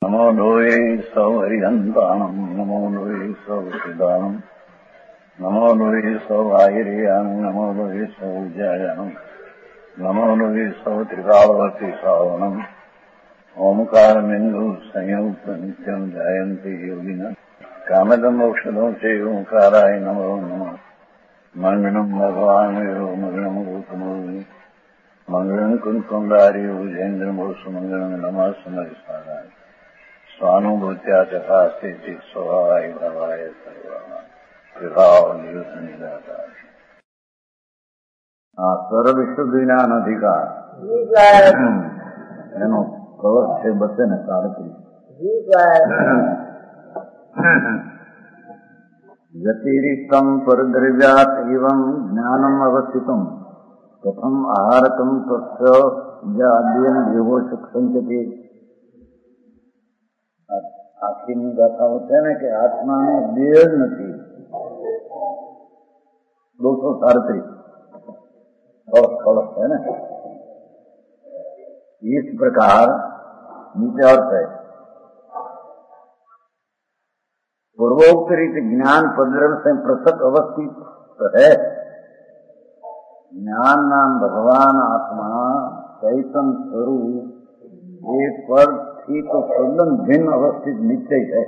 नमो लोये सौहरिहन्ताणम् नमो लोये सौहृदानम् नमो लोये सौभागिर्यानम् नमो लोये सौजायानम् नमो लोये सौत्रिकावती सावनम् ओंकारमिन्दु संयुक्त नित्यम् जायन्ति योगिनः कामदम् मोक्षदम् च ओंकाराय नमो नमः मङ्गलम् भगवान् वीरो मङ्गलम् गौतमोऽग्नि मङ्गलम् कुन्कुण्डारि भुजेन्द्रमोसुमङ्गलम् नमः समरिसाराय स्वानुभूत्या तथा स्थिति स्वभावाय भवाय सर्वभाव निदाता सर्व विश्व ज्ञान अधिकार એનો કવચ છે બસે ને સાડત્રીસ વ્યતિરિક્તમ પરદ્રવ્યાત એવં જ્ઞાનમ અવસ્થિતમ કથમ આહારકમ તસ્ય અદ્યન દેવો સંચતે આખીની ગાથાઓ છે ને કે આત્માને દેહ નથી 237 है ना। इस प्रकार नीचे अर्थ है पूर्वोक्त रीति ज्ञान पद्रव से पृथक अवस्थित है। ज्ञान नाम भगवान आत्मा चैतन्य स्वरूप ये पर थी तो तद्दन भिन्न अवस्थित निश्चय है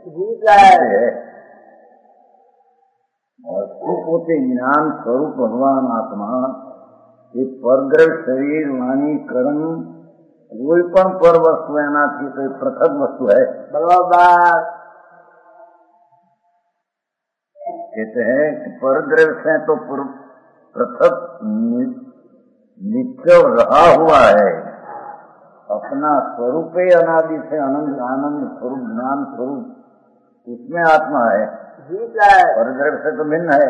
वस्तु पोते ज्ञान स्वरूप भगवान आत्मा ये परग्रह शरीर वाणी कर्म कोई पण पर वस्तु एनाथी कोई पृथक वस्तु है बराबर कहते हैं कि परग्रह से तो पृथक नित्य रहा हुआ है। अपना स्वरूप ही अनादि से अनंत आनंद स्वरूप ज्ञान स्वरूप उसमें आत्मा है परग्रह से तो भिन्न है।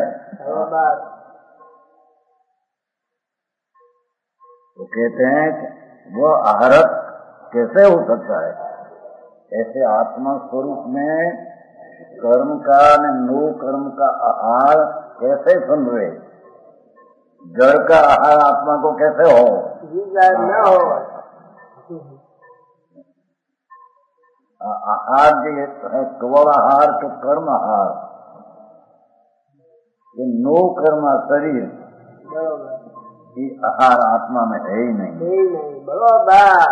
तो कहते हैं कि वो आहारक कैसे हो सकता है। ऐसे आत्मा स्वरूप में कर्म का नो कर्म का आहार कैसे संभवे। जड़ का आहार आत्मा को कैसे हो न हो। आहार जो है केवल आहार तो कर्म आहार ये नो कर्म शरीर ये आहार आत्मा में है ही नहीं बराबर।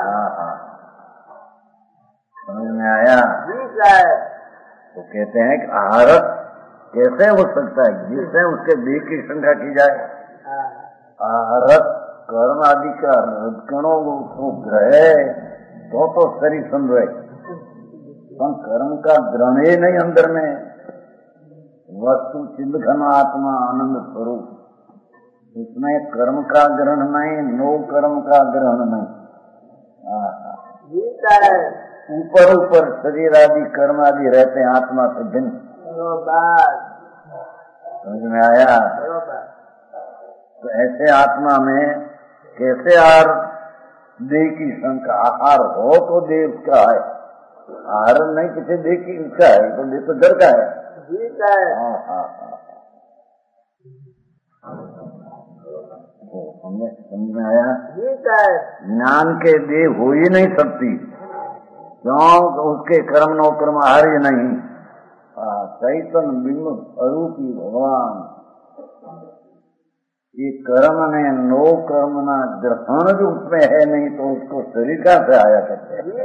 समझ में आया। तो कहते हैं कि आहारक कैसे हो सकता है जिससे उसके देह की संख्या की जाए। आहारक कर्म आदि का रजकणों को ग्रहे तो शरीर संभवे कर्म का ग्रहण ही नहीं अंदर में। वस्तु चिन्ह घन आत्मा आनंद स्वरूप उसमें कर्म का ग्रहण नहीं नो कर्म का ग्रहण नहीं। ऊपर ऊपर शरीर आदि कर्म आदि रहते हैं आत्मा से भिन्न। समझ में आया। तो ऐसे आत्मा में कैसे देह की संख्या आहार हो तो देह उसका है। आहार नहीं किसी देह की इच्छा है तो देह तो जड़ का है। समझ में आया। ज्ञान के देह हो ही नहीं सकती क्यों उसके कर्म नो कर्म आहार ही नहीं। चैतन्य बिंब स्वरूपी भगवान ये कर्म ने नो कर्म ना ग्रहण जो उसमें है नहीं तो उसको शरीर का से आया करते हैं।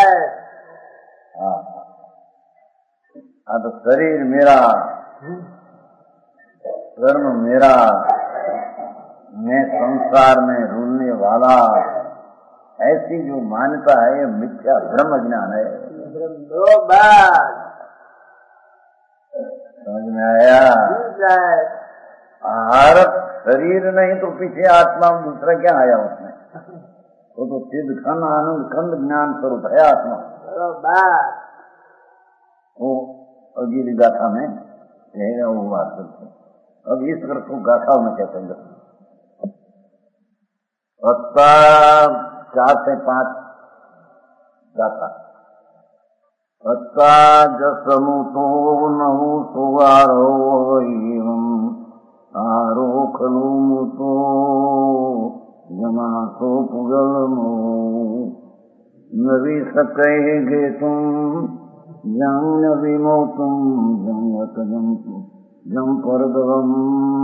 तो शरीर मेरा कर्म मेरा मैं संसार में रूलने वाला ऐसी जो मान्यता है ये मिथ्या ब्रह्म ज्ञान है। समझ में आया। आहारक शरीर नहीं तो पीछे आत्मा दूसरा क्या आया उसमें। वो तो चिद खंड आनंद खंड ज्ञान स्वरूप है आत्मा। वो अगली गाथा में कहेगा वो बात करते। अब इस अर्थ को गाथा में क्या कहेंगे 4 से 5 गाथा। अत्ता जसमुतो नहु सुवारो आरो खलु मुतो जमासो पुगलमो न भी सकेगे तुम जंग विमो तुम जम पर दवम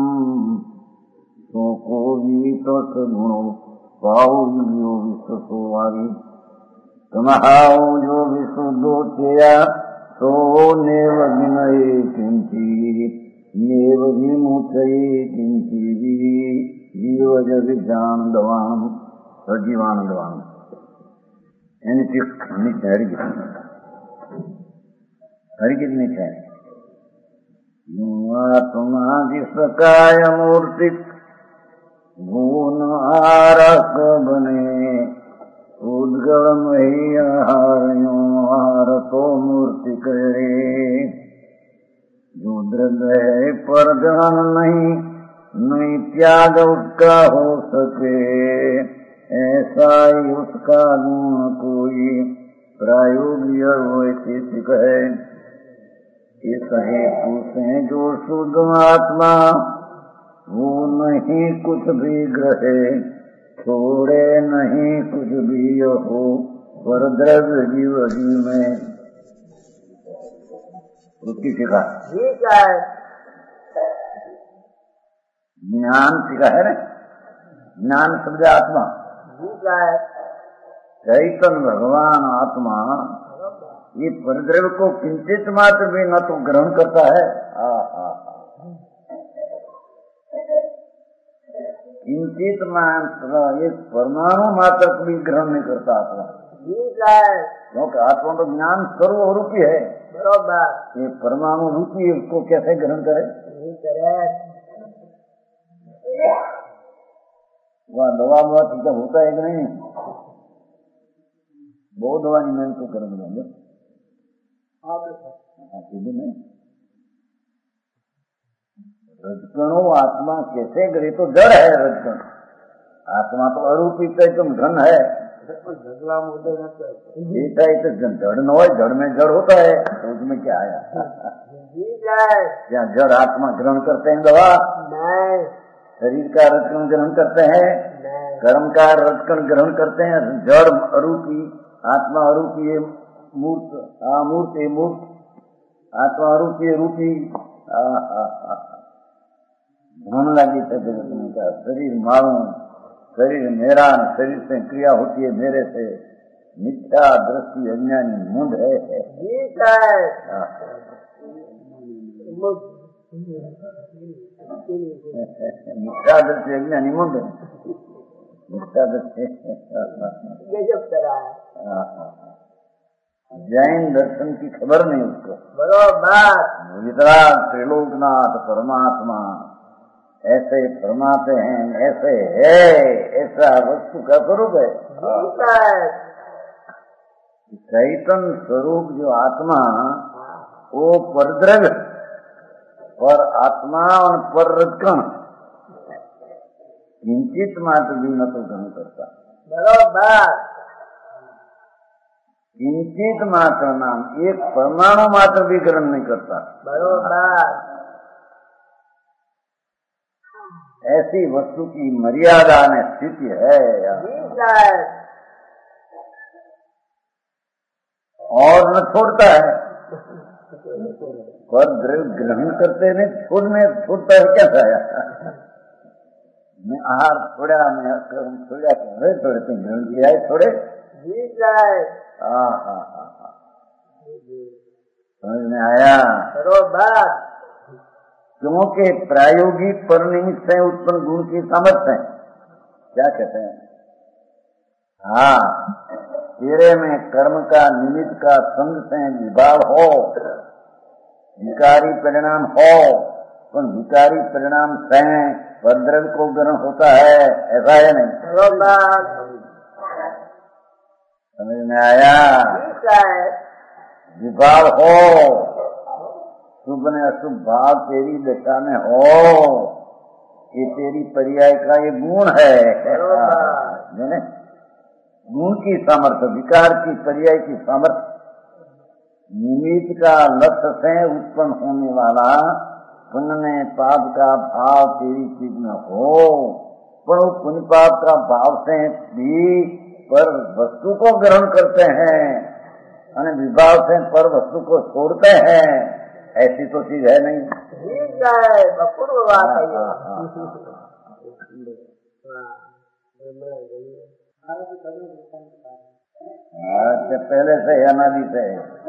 तो को भी तो गुणो पाओ जो विश्व वारी तमहाओ जो विशुद्धो तेया तो नेव विनये किंची नेव विमुचये किंची जीव जग जान दवान सजीवान दवान हरिगीत नीचे आत्मा जिसकाय मूर्ति गुण आरक बने उद्गम ही आहार तो मूर्ति करे जो द्रव्य है पर ग्रहण नहीं त्याग उसका हो सके ऐसा ही उसका गुण कोई प्रायोगिक वैशेषिक है। इस हेतु से जो शुद्ध आत्मा वो नहीं कुछ भी ग्रहे छोड़े नहीं कुछ भी हो पर द्रव्य जीव में उसकी शिखा ज्ञान शिखा है ना। ज्ञान शब्द आत्मा चैतन्य भगवान आत्मा ये परद्रव्य को किंचित मात्र भी न तो ग्रहण करता है किंचित मात्र एक परमाणु मात्र भी ग्रहण नहीं करता आत्मा क्योंकि आत्मा तो ज्ञान सर्वरूपी है बरोबर। ये परमाणु रूपी उसको कैसे ग्रहण करे वह दवा ठीक होता है कि नहीं बहुत दवा नहीं मैं तो कर देंगे नहीं रजकणों आत्मा कैसे गए तो जड़ है रजकण आत्मा तो अरूपी तुम धन है जड़ न हो जड़ में जड़ होता है तो उसमें क्या आया क्या जड़ आत्मा ग्रहण करते हैं दवा शरीर का रजकण ग्रहण करते हैं कर्म का रजकण ग्रहण करते हैं जड़ अरूपी आत्मा अरूपी मूर्त मूर्त आत्मा अरूपी रूपी धन लगी थे जगत में क्या शरीर मारूं शरीर मेरा शरीर से क्रिया होती है मेरे से मिथ्या दृष्टि अज्ञानी मुंड है मिथ्या दृष्टि अज्ञानी मुंड मिथ्या दृष्टि जैन दर्शन की खबर नहीं उसको बरोबर वितराग त्रिलोकनाथ परमात्मा ऐसे फरमाते हैं ऐसे है ऐसा वस्तु का स्वरूप है चैतन्य स्वरूप जो आत्मा वो परद्रव्य पर आत्मा और पर रजकण किंचित मात्र भी न तो ग्रहण करता बरोबर किंचित मात्र नाम एक परमाणु मात्र भी ग्रहण नहीं करता बरोबर। ऐसी वस्तु की मर्यादा में स्थिति है और न छोड़ता है पर द्रव्य ग्रहण करते नहीं छोड़ता है क्या आया मैं आहार छोड़ा मैं छोड़ा थोड़े तुम ग्रहण किया है थोड़े समझ में आया बरोबर। क्योंकि प्रायोगिक परिनिमित से उत्पन्न गुण की सामर्थ्य है क्या कहते हैं तेरे में कर्म का निमित्त का संग से विभाव हो विकारी परिणाम हो पर विकारी परिणाम से परद्रव्य को ग्रहण होता है ऐसा है नहीं समझ में आया विभाव हो शुभ ने अशुभ भाव तेरी दशा में हो ये तेरी पर्याय का ये गुण है गुण की सामर्थ्य विकार की पर्याय की सामर्थ्य निमित्त का लक्ष्य से उत्पन्न होने वाला पुण्य में पाप का भाव तेरी चीज में हो पर पुण्य पाप का भाव से भी पर वस्तु को ग्रहण करते हैं और विभाव से पर वस्तु को छोड़ते हैं, ऐसी तो चीज है नहीं। पूर्व बात है। पहले से अनादि से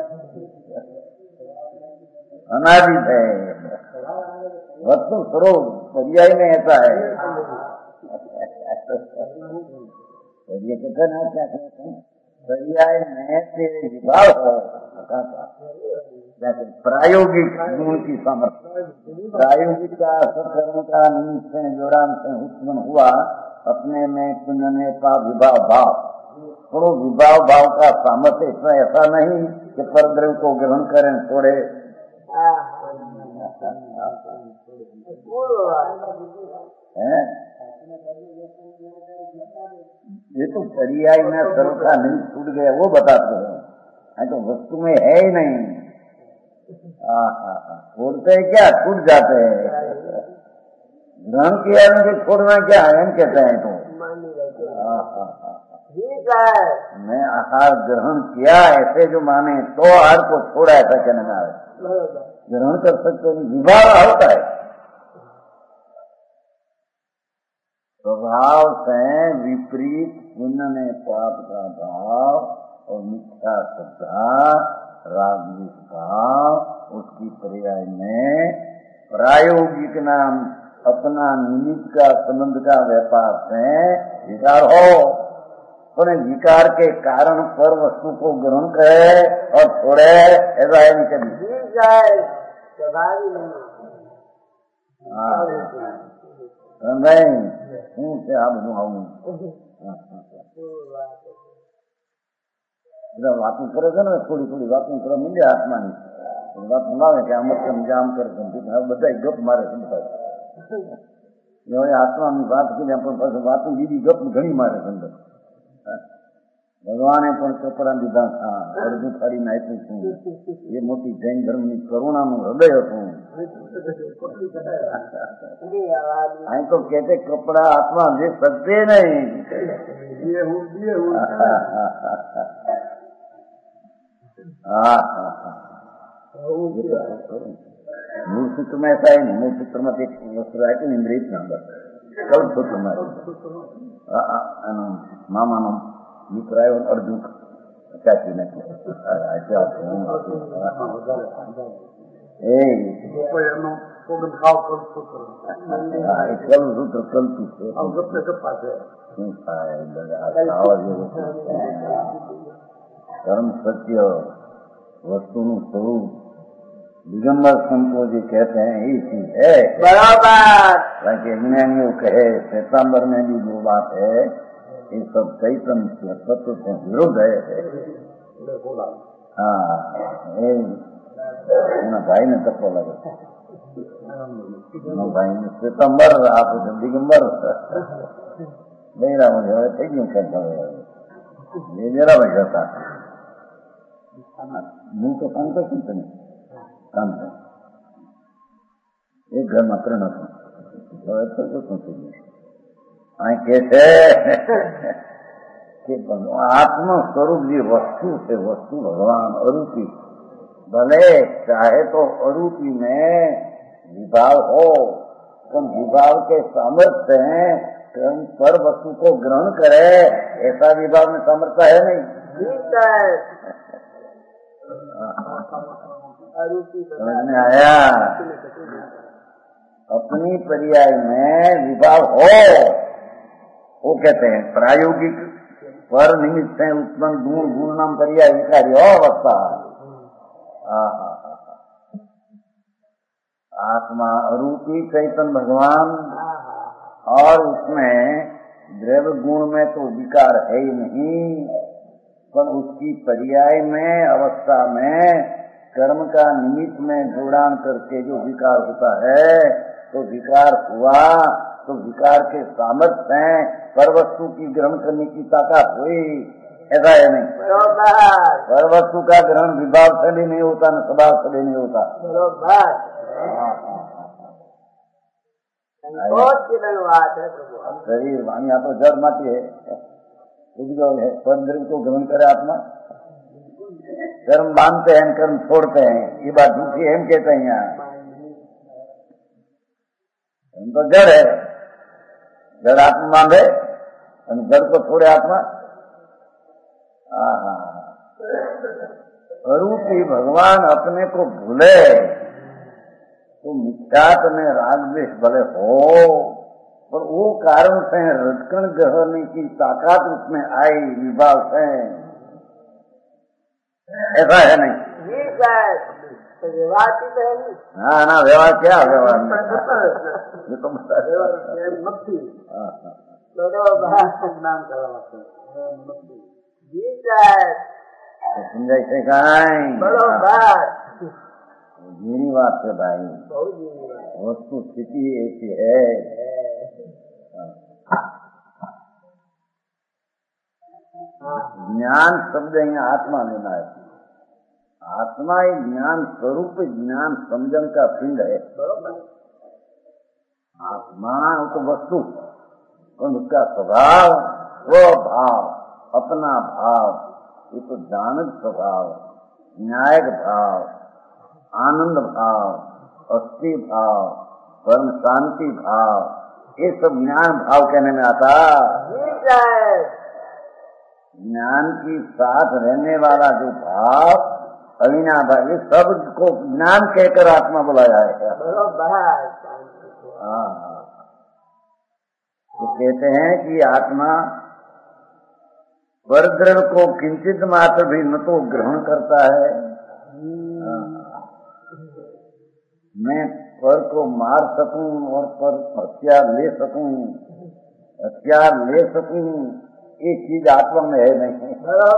वस्तु स्वरूप पर्याय में ऐसा है। ये कहते ना, क्या कहते हैं, पर्याय में तेरे विभाव हो, प्रायोगिक गुण की सामर्थ्य, प्रायोगिक का सत्कर्म का निमित्त से जोड़ान से उत्पन्न हुआ अपने में पुण्य का विभाव भाव, तो विभाव भाव का सामर्थ्य इतना ऐसा नहीं कि परद्रव्य को ग्रहण करें छोड़े। ये तो पर्याय में सर्व का नहीं छूट गया वो बताते हैं, तो वस्तु में है ही नहीं। छोड़ते हैं क्या, छूट जाते हैं। ग्रहण किया उनके छोड़ना क्या है, हम कहते हैं तो मैं आहार ग्रहण किया ऐसे जो माने तो आहार को छोड़ा, ऐसा कहने में आए ग्रहण कर सकते नहीं, विभाव होता है। स्वभाव से विपरीत पुण्य में पाप का भाव और मिथ्या श्रद्धा राजनीतिक भाव, उसकी पर्याय में प्रायोगिक नाम अपना निमित्त का संबंध का व्यापार से विकार हो, तो विकार के कारण पर वस्तु को ग्रहण करे और छोड़े, ऐसा है नहीं कभी। नहीं से आप आऊँ बातों करे છે ને, થોડી થોડી વાતો કરવા માંડે આત્માની વાત લાવે કે આમ જામ કરે બધા ગપ મારે છે। આત્માની વાત કરી પણ વાતો બીજી ગપ ઘણી મારે છે અંદર। ભગવાને પણ કપડા દીધા, અડધું ફાડીને આપ્યું છું। એ મોટી જૈન ધર્મની કરુણાનું હૃદય હતું। અહીં તો કે કપડા આત્મા જે સત્ય નહીં। मूल सूत्र में ऐसा ही नहीं, मूल सूत्र में एक वस्त्र है कि इंद्रिय नंबर कल सूत्र में मामा नो मित्राय अर्जुन चाची ने कल सूत्र कल कर्म सत्य वस्तु स्वरूप दिगंबर संतो जी कहते हैं ये चीज है बराबर। ताकि ज्ञानियों कहे श्वेतांबर में भी जो बात है ये सब चैतन्य तत्व से विरुद्ध है। हाँ भाई ने तत्व लगे भाई ने श्वेतांबर आप दिगंबर मेरा मुझे ठीक नहीं कहता ये मेरा भाई था मुंह तो काम तो सुनते नहीं काम है एक घर मात्र न तो सुनते कैसे कि आत्म स्वरूप जी वस्तु से वस्तु भगवान अरूपी, भले चाहे तो अरूपी में विभाव हो, तो विभाव के सामर्थ्य हैं पर वस्तु को ग्रहण करे, ऐसा विभाव में सामर्थ्य है नहीं। समझ में आया? अपनी पर्याय में विभाव हो वो कहते हैं प्रायोगिक पर निमित्त से उत्पन्न गुण गुण नाम पर्याय विकारी हो अवस्था। आत्मा अरूपी चैतन्य भगवान और उसमें द्रव्य गुण में तो विकार है ही नहीं, पर उसकी पर्याय में अवस्था में कर्म का निमित्त में जोड़ान करके जो विकार होता है तो विकार हुआ तो विकार के सामर्थ्य हैं पर वस्तु की ग्रहण करने की ताकत हुई, ऐसा है नहीं। पर वस्तु का ग्रहण विभाव से भी नहीं होता न स्वभाव से भी नहीं होता। शरीर वाणी तो जड़ माटी है, उद्योग है, परद्रव्य को ग्रहण करे आत्मा। कर्म बांधते हैं, कर्म छोड़ते हैं, ये बात दूसरी है, हम कहते हैं यहाँ हम तो जड़ है, जड़ आत्मा बांधे और जड़ को छोड़े आत्मा। अरूपी भगवान अपने को भूले तो मिथ्यात में राग द्वेष भले हो, पर वो कारण से रटकन गहने की ताकत उसमें आई विभाग से, ऐसा है नहीं? व्यवहार की तो है नहीं। हाँ ना, व्यवहार क्या व्यवहार ये तो मक्खी समझाई से कहीं बरोबर मेरी बात है भाई, वस्तु स्थिति ऐसी है। ज्ञान शब्द यहाँ आत्मा लेना है। आत्मा ही ज्ञान स्वरूप, ज्ञान समझन का पिंड है। आत्मा तो वस्तु और उसका स्वभाव, स्वभाव, अपना भाव, ये तो जानक स्वभाव, न्यायिक भाव, आनंद भाव, अस्थि भाव, परम शांति भाव, ये सब ज्ञान भाव कहने में आता। ज्ञान की साथ रहने वाला जो भाव अविना भाव, सब को ज्ञान कहकर आत्मा बुलाया है। तो कहते हैं कि आत्मा परद्रव्य को किंचित मात्र भी न तो ग्रहण करता है, मैं पर को मार सकूं और पर हथियार ले सकूं, हथियार ले सकूं, ये चीज आत्मा में है नहीं।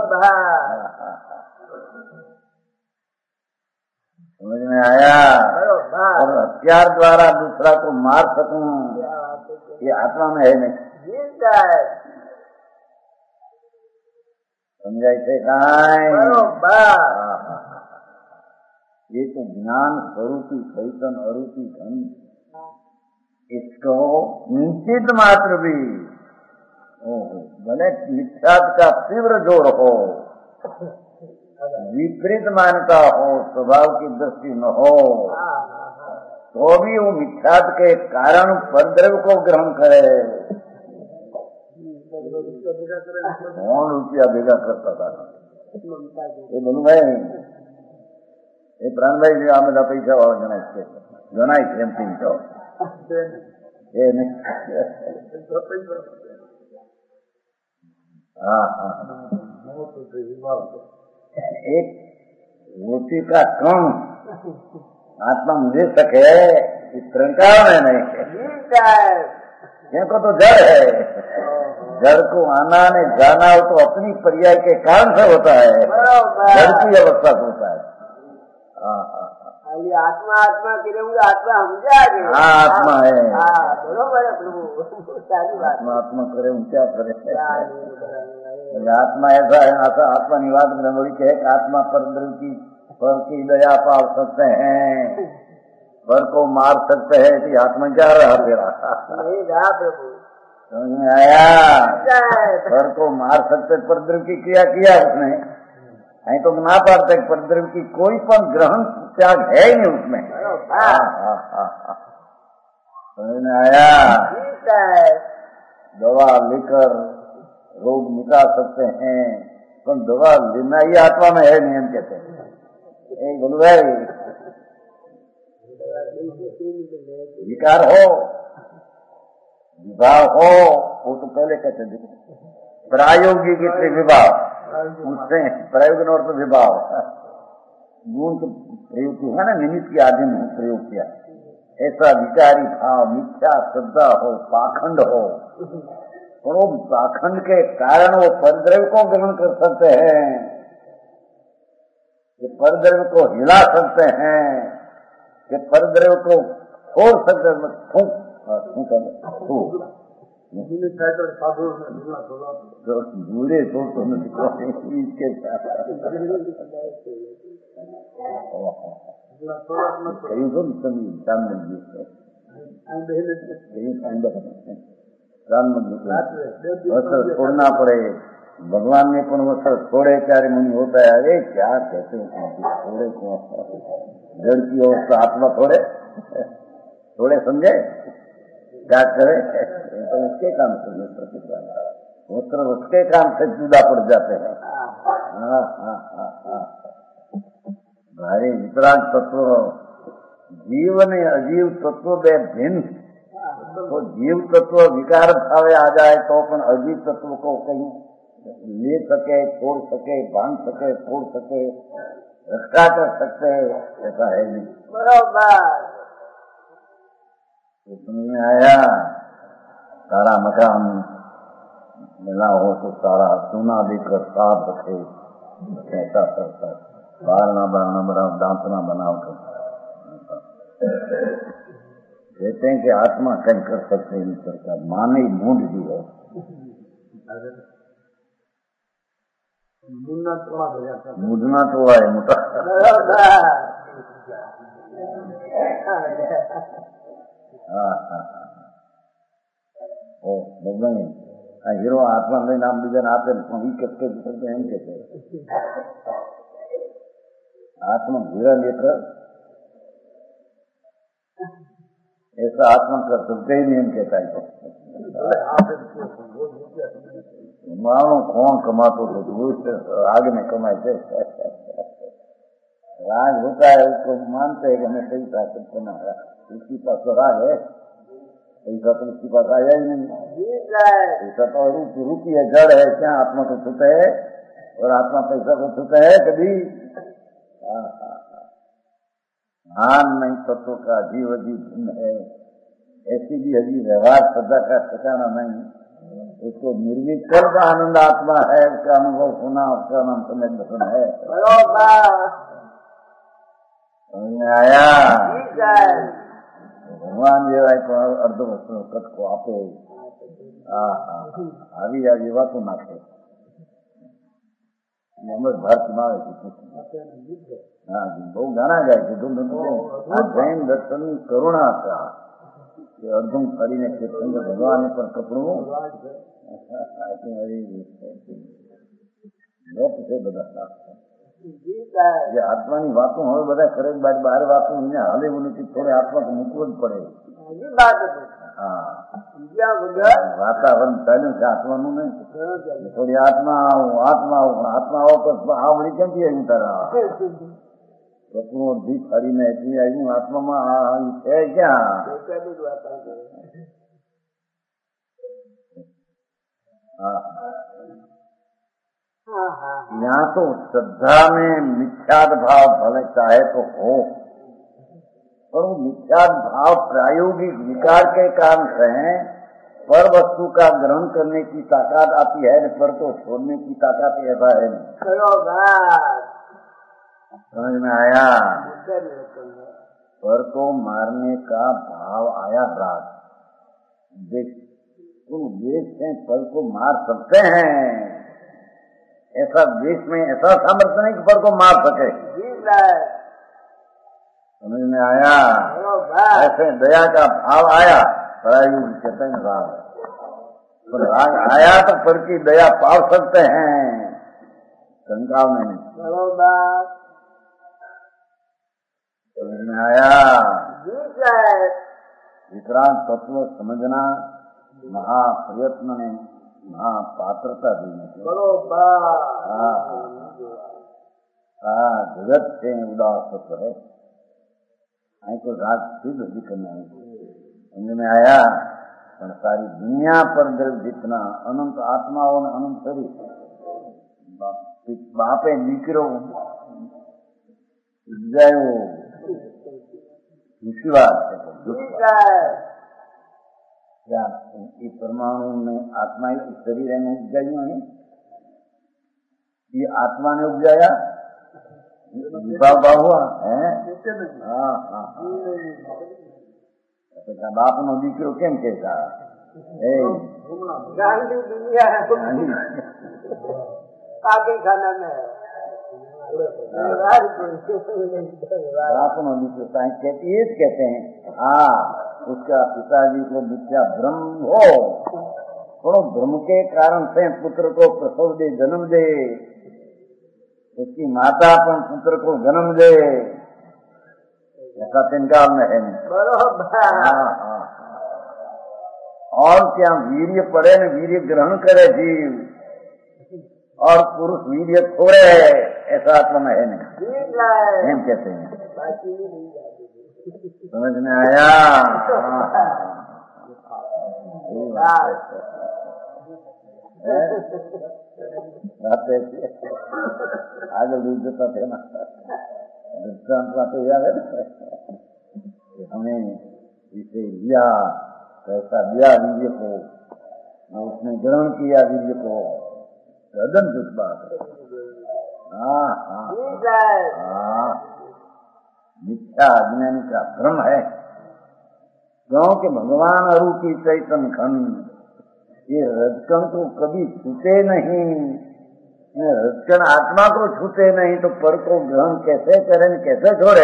समझ में आया? और हथियार द्वारा दूसरा को मार सकूं, ये आत्मा में है नहीं। समझाई से ये तो ज्ञान स्वरूपी चैतन अरूपी धन, इसको निश्चित मात्र भी भले मिथ्यात का तीव्र जोर हो, विपरीत मानता हो, स्वभाव की दृष्टि न हो, तो भी वो मिथ्यात के कारण परद्रव्य को ग्रहण करे। कौन रुपया भेगा करता था? ये बोलू भाई, ये प्राण भाई जी आम पैसा वाला गणाई थे एम 300 एक रोटी का कम आत्मा मुझे सके, इस प्रकार में नहीं है, इनको तो जड़ है। जड़ को आना ने जाना हो तो अपनी पर्याय के कारण से होता है, जड़ की अवस्था से होता है। आत्मा आत्मा करेंगे, आत्मा हम जाएंगे। हाँ आत्मा है, बरोबर है प्रभु, आत्मा आत्मा करे हम क्या करे। आत्मा ऐसा है, आत्मा निवाद ब्रह्मणि के आत्मा परद्रव्य की पर की दया पा सकते हैं, पर को मार सकते हैं, कि आत्मा क्या रहा तेरा? नहीं रहा प्रभु, समझ में आया? पर को मार सकते, परद्रव्य की क्रिया किया उसने, नहीं तो ना पाते परद्रव्य की कोई पर ग्रहण त्याग है ही नहीं उसमें। समझ में आया? दवा लेकर रोग मिटा सकते हैं, तो दवा लेना ही आत्मा में है नहीं, हम कहते हैं। बोलो भाई, विकार हो, विभाव हो, वो तो पहले कहते थे प्रायोगिक विभाव, उससे प्रयोग और तो विभाव गुण तो प्रयोग किया ना, निमित्त की आदि में प्रयोग किया। ऐसा विकारी भाव, मिथ्या श्रद्धा हो, पाखंड हो, और वो पाखंड के कारण वो परद्रव्य को ग्रहण कर सकते हैं, ये परद्रव्य को हिला सकते हैं, ये परद्रव्य को छोड़ सकते हैं। बूढ़े तो इसके कहीं तो राम छोड़ना पड़े, भगवान ने पण वो सब छोड़े कार्य मुनि होता है। अरे क्या कहते हैं छोड़े को जड़ की अवस्था आत्मा थोड़े थोड़े समझे क्या करे तो उसके काम से वस्त्र उसके काम से जुदा पड़ जाते हैं। भारी वितराग तत्व जीव ने अजीव तत्व बे भिन्न तो जीव तत्व विकार भावे आ जाए तो अपन अजीव तत्व को कहीं ले सके, छोड़ सके, बांध सके, छोड़ सके, रक्षा कर सकते, ऐसा है नहीं। बराबर तो समझ में आया। सारा मकान मिला हो तो सारा सोना देकर साफ रखे, ऐसा करता बाल ना बनाओ, दांत ना बनाओ तो कहते हैं कि आत्मा कहीं कर सकते नहीं करता, माने ही मूड भी है। मुझना थोड़ा है मोटा भगवान हीरो आत्मा में नाम बीजा आपे कहते एम कहते आत्मा हीरा लेकर ऐसा आत्मा कर सकते ही नहीं एम कहता है। मानो कौन कमातो तो दूसरे आगे में कमाए थे। राज होता है उसको मानते हैं कि हमें सही ताकत बना है, उसकी पास तो राज है, पैसा तो उसके पास आया ही नहीं। पैसा तो रूपी है, जड़ है, क्या आत्मा को छूते है और आत्मा पैसा को छूते है कभी। भान नहीं तत्व का जीव अजीब भिन्न है, ऐसी भी अजीब व्यवहार सदा का ठिकाना नहीं। उसको निर्विकल्प का आनंद आत्मा है, उसका अनुभव होना, उसका नाम समय दर्शन है। समझ में आया। भगवान जेवा अर्ध वस्त्र को आपे આવી આવી વાતો નાખે એમ જ ભારતમાં આવે છે। હા બહુ ગાણા ગાય છે। આ જૈન દર્શનની કરુણા હતા કે અર્જુન કરીને ચેતન ભગવાન પર કપડું લોપ છે બધા। જે આત્માની વાતો હવે બધા કરે બહાર વાતો એને હાલે એવું નથી, થોડે આત્મા તો મૂકવો જ પડે। હા વાતાવરણ ચાલ્યું છે આત્માનું ને, થોડી આત્મા આવો તો આવડી ક્યાંથી આવ્યું તારા સપનું અડધી ફરીને એટલી આવ્યું આત્મામાં છે ક્યાં। यहाँ तो श्रद्धा में मिथ्याद भाव भले चाहे तो हो, पर वो मिथ्याद भाव प्रायोगिक विकार के कारण से है। पर वस्तु का ग्रहण करने की ताकत आती है, पर तो छोड़ने की ताकत ऐसा है नहीं। समझ में आया। पर को मारने का भाव आया राग देख, तुम देश से पर को मार सकते हैं, ऐसा देश में ऐसा सामर्थ्य नहीं कि पर को मार सके। समझ में आया। ऐसे दया का भाव आया, प्रायुग चेतन राग, पर राग आया तो पर की दया पा सकते हैं, शंका में नहीं। समझ में आया। विक्रांत तत्व समझना महाप्रयत्न ने महापात्रता देने जगत से उदास है, तो राग सिद्ध भी करना है। समझ में आया। पर सारी दुनिया पर द्रव्य जितना अनंत आत्माओं ने अनंत शरीर बापे निकरो उपजायो दूसरी बात क्या ये परमाणु में आत्मा ही शरीर में उपजाई है, ये आत्मा ने उपजाया भाव हुआ है। बाप नो दीकरो केम कहता बाप नो दीकरो कहते हैं। हाँ उसका पिताजी को मिथ्या भ्रम हो थोड़ो भ्रम के कारण से पुत्र को प्रसव दे, जन्म दे, उसकी माता पण पुत्र को जन्म दे, ऐसा तिनका में है नहीं। बरोबर। और क्या वीर्य पड़े न वीर्य ग्रहण करे जीव, और पुरुष वीर्य छोड़े, ऐसा आत्मा में है नहीं। हम कहते हैं, समझ में आया? आगे जता थे ना दृष्टांत बातें याद है ना, हमें इसे लिया, कैसा दिया वीर्य को, उसने ग्रहण किया वीर्य को, सदन दुख बात है। मिथ्या अज्ञान का भ्रम है, क्योंकि भगवान अरूपी चैतन्य खंड ये रजकण को कभी छूते नहीं, रजकण आत्मा को छूते नहीं, तो पर को ग्रहण कैसे करें, कैसे छोड़े?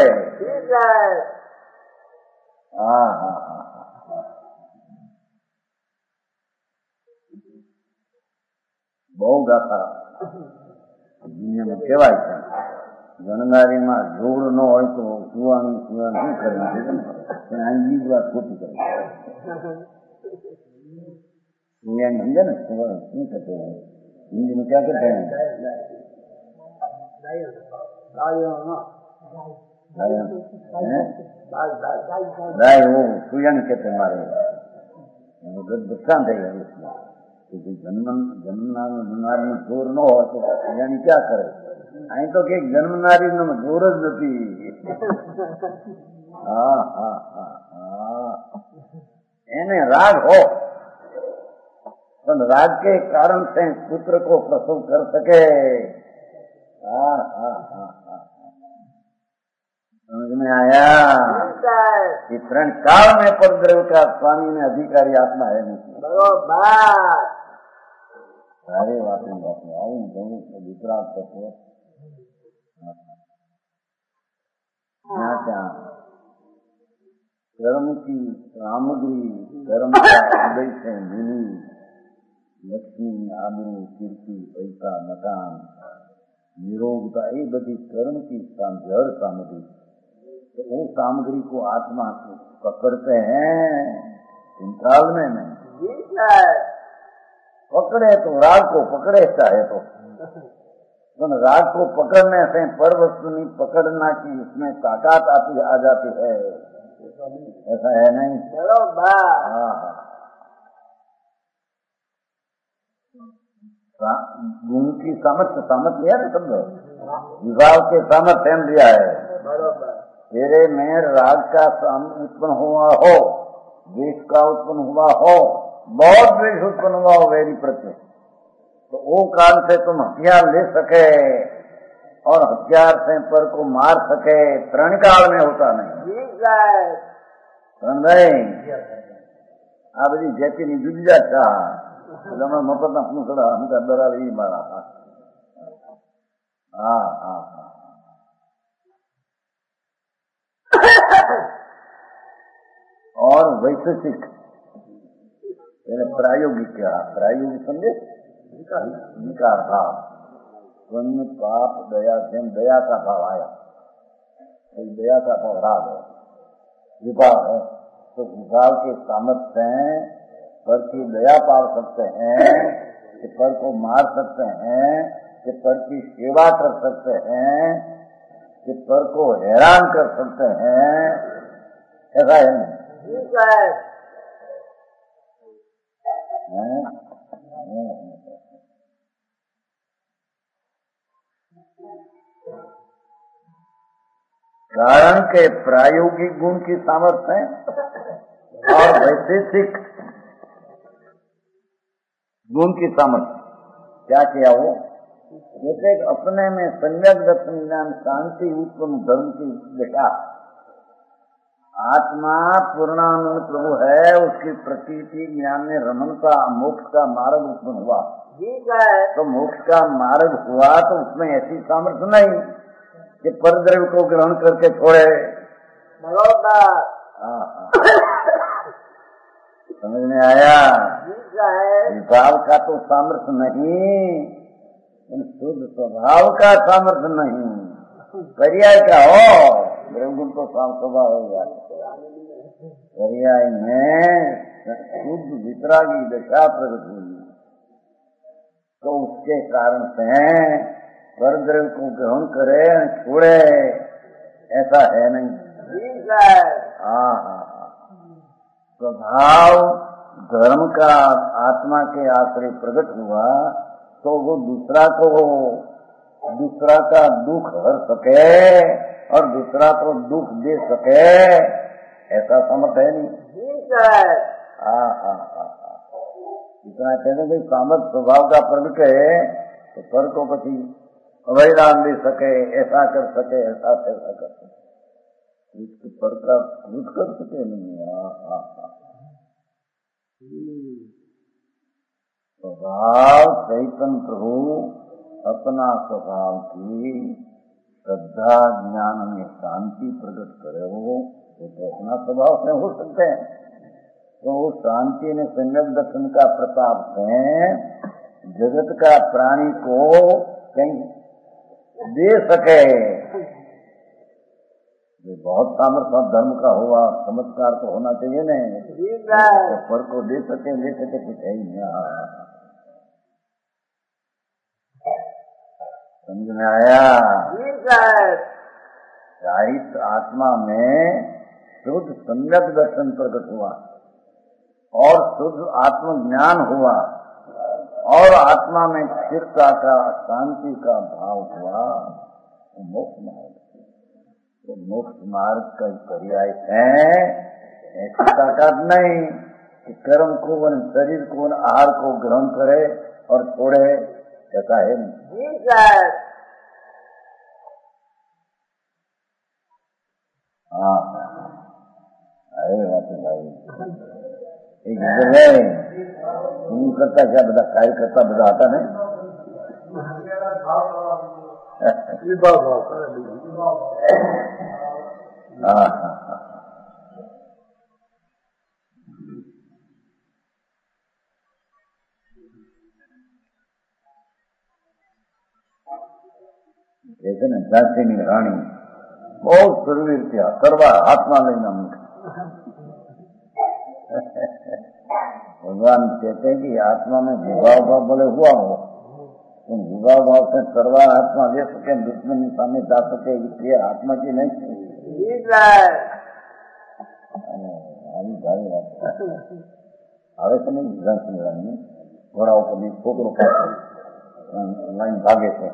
બહુ ગાથા દુનિયામાં કહેવાય છે, ગણનારીમાં જોડ ન હોય તો સુવાનું શું કરવું છે, આંગી વાત ખોટી કરે સુયાની સમજે ને શું કરते हैं हिंदी में क्या कहते हैं? राय वो सुयानी कहते हमारे दृष्टांत है उसमें, क्योंकि जन्मनारी में जोर न हो तो यानी क्या करे? અહીં તો કે જન્મનારી નો જોર જ નથી। એને રાગ हो, पर राग के कारण से पुत्र को प्रसव कर सके। समझ में आया? कि प्रण काल में परद्रव्य का स्वामी में अधिकारी आत्मा है नहीं। बरोबर। सारे बातें आऊँ दोनों को वितराग करते क्या कर्म की सामग्री, कर्म का उदय से मिली लक्ष्मी, आबरू, कीर्ति, पैसा, मकान, निरोगता, ये बड़ी कर्म की जड़ सामग्री, तो वो सामग्री को आत्मा पकड़ते हैं इंद्राल में नहीं। पकड़े तो राग को पकड़े चाहे तो, राग को पकड़ने से पर वस्तु नहीं पकड़ना की उसमें ताकत आती आ जाती है, ऐसा है नहीं? गुण की सामर्थ्य, सामर्थ्य है ना शब्द, विभाव के सामर्थ्य दिया है। तेरे में राग का उत्पन्न हुआ हो, द्वेष का उत्पन्न हुआ हो, बहुत द्वेष उत्पन्न हुआ हो वेरी प्रत्यय, तो वो काल से तुम हथियार ले सके और हथियार से पर को मार सके, प्रण काल में होता नहीं। प्रण नहीं आ बड़ी जैसी नहीं जुड़ जाता मफत ना पूछड़ा हमका डरा रही मारा। और वैशेषिक प्रायोगिक, क्या प्रायोगिक समझे? विकार भाव, पुण्य पाप दया से दया का भाव आया, तो दया का भाव राग है, विभाव है, तो विभाव के सामर्थ्य हैं, पर की दया पा सकते हैं, कि पर को मार सकते हैं, कि पर की सेवा कर सकते हैं, कि पर को हैरान कर सकते हैं, ऐसा है नहीं? कारण के प्रायोगिक गुण की सामर्थ्य है और वैशेषिक गुण की सामर्थ्य। क्या किया वो? जैसे अपने में सम्यक दर्शन ज्ञान शांति उत्पन्न धर्म की देखा, आत्मा पूर्णानंद प्रभु है, उसकी प्रतीति ज्ञान में रमणता मोक्ष का मार्ग उत्पन्न हुआ। तो मोक्ष का मार्ग हुआ तो उसमें ऐसी सामर्थ्य नहीं कि परद्रव्य को ग्रहण करके छोड़े। समझ में आया? विभाव का तो सामर्थ्य नहीं, शुद्ध स्वभाव का सामर्थ्य नहीं, पर्याय का हो ब्रह्मगुण तो स्वभाव होगा। पर्याय में शुद्ध वितरागी दशा प्रकट हुई तो उसके कारण से परद्रव्य को ग्रहण करे छोड़े, ऐसा है नहीं। स्वभाव धर्म का आत्मा के आश्रय प्रकट हुआ तो वो दूसरा का दुख हर सके और दूसरा को दुख दे सके, ऐसा समझ है नहीं। इतना कहते भाई सामर्थ स्वभाव का प्रकट है तो पर को पति अवैधान दे सके, ऐसा कर सके, ऐसा कर सके, इसके पर का कुछ कर सके नहीं। स्वभाव चैतन्य प्रभु अपना स्वभाव की श्रद्धा ज्ञान में शांति प्रकट करे हो तो अपना स्वभाव से हो सकते हैं। तो शांति ने संगत दर्शन का प्रताप से जगत का प्राणी को कहीं दे सके, ये बहुत सामर्थ्य धर्म का हुआ, चमत्कार तो होना चाहिए नहीं, तो पर को दे सके कुछ है ही नहीं। समझ में आया? साहित्य आत्मा में शुद्ध सम्यक दर्शन प्रकट हुआ और शुद्ध आत्मज्ञान हुआ और आत्मा में स्थिरता का शांति का भाव हुआ, मोक्ष मार्ग। तो मोक्ष मार्ग का पर्याय है ऐसी ताकत नहीं कि कर्म को शरीर को आहार को ग्रहण करे और छोड़े, ऐसा है नहीं। हाँ अरे बात भाई एक है तुम करता क्या बता, कार्य करता बता आता नहीं। जैसे न झांसी रानी बहुत सुरवीर थी, करवा हाथमा लेना भगवान कहते हैं कि आत्मा में विभाव भाव बोले हुआ हो, तुम विभाव भाव से करवा आत्मा ले सके, दुश्मनी सामने जा सके, इसलिए आत्मा की नहीं હવે તમે ઝાંસી રાણી ઘોડા ઉપરની છોકરો લાઈન ભાગે છે,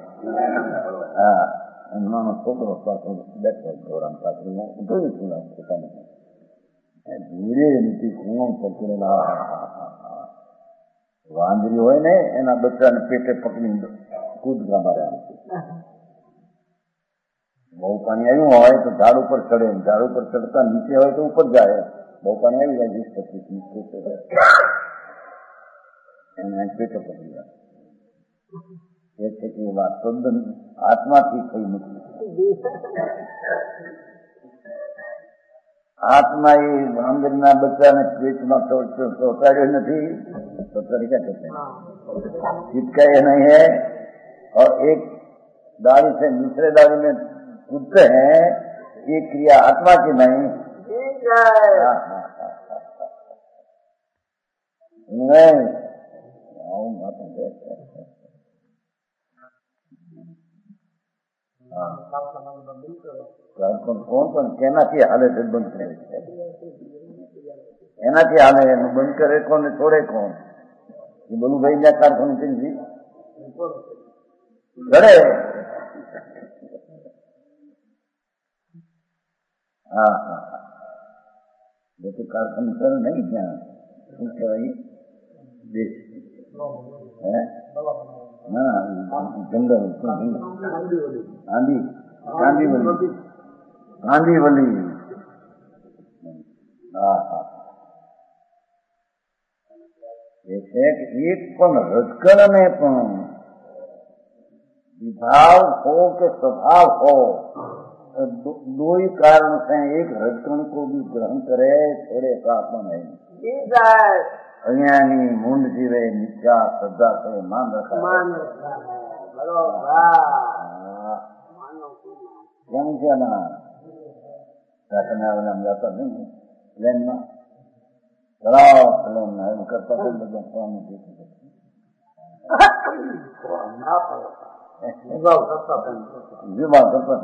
નાનો છોકરો પાછળ બેઠો ઘોડા પાછળ જોયું છું પોતાને ધીરે નીતિ કુણ પકડેલા વાંદરી હોય ને એના બચ્ચાને પેટે પકડી કૂદકા મારે. બહુ પાણી આવ્યું હોય તો ઝાડ ઉપર ચડે, ઝાડ ઉપર ચડતા નીચે હોય તો ઉપર જાય, બહુ પાણી આવી જાય 20-25 એને પેટે પકડી જાય. એ છે કે વાત તદ્દન આત્માથી થઈ નથી. આત્મા એ વાંદરના બચ્ચાને પેટમાં ચોટાડ્યો નથી तो तरीका कहते हैं, चिपका ये नहीं है और एक दाढ़ी से दूसरे दाढ़ी में कूदते हैं, ये क्रिया आत्मा की नहीं। કોણ કેનાથી હાલે છે બંધ કરે છે, એનાથી હાલે એનું બંધ કરે કોણ ને છોડે કોણ? એ બોલું ભાઈ ના કારખાનું કરી ઘડે. હા હા બધું કારખાનું કરે નહીં, ત્યાં શું કહેવાય દેશ ના જંગલ કાંદીવલી. હા હા जैसे एक पण रजकण में पण विभाव हो के स्वभाव हो, दो ही कारण से एक रजकण को भी ग्रहण करे छोड़े का आत्मा नहीं. अज्ञानी मूंड जीवे मिथ्या श्रद्धा से मान रखा है। કેમ છે ના રાતના આમ જતા નહીં પ્લેનમાં ચલાવ પ્લેનમાં એમ કરતા તો બધા સ્વામી વિભાગ કરતા